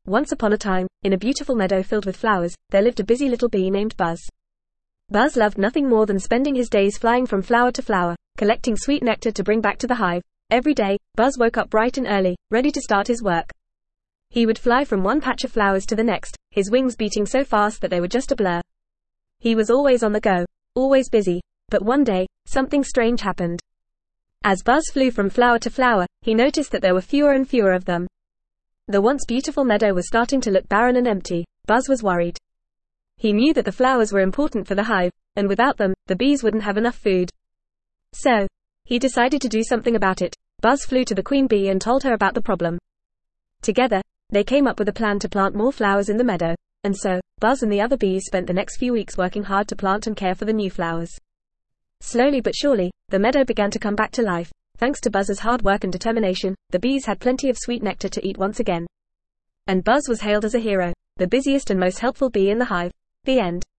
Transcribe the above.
Once upon a time, in a beautiful meadow filled with flowers, there lived a busy little bee named Buzz. Buzz loved nothing more than spending his days flying from flower to flower, collecting sweet nectar to bring back to the hive. Every day, Buzz woke up bright and early, ready to start his work. He would fly from one patch of flowers to the next, his wings beating so fast that they were just a blur. He was always on the go, always busy, but one day, something strange happened. As Buzz flew from flower to flower, he noticed that there were fewer and fewer of them. The once beautiful meadow was starting to look barren and empty. Buzz was worried. He knew that the flowers were important for the hive, and without them, the bees wouldn't have enough food. So, he decided to do something about it. Buzz flew to the queen bee and told her about the problem. Together, they came up with a plan to plant more flowers in the meadow, and so, Buzz and the other bees spent the next few weeks working hard to plant and care for the new flowers. Slowly but surely, the meadow began to come back to life. Thanks to Buzz's hard work and determination, the bees had plenty of sweet nectar to eat once again. And Buzz was hailed as a hero, the busiest and most helpful bee in the hive. The end.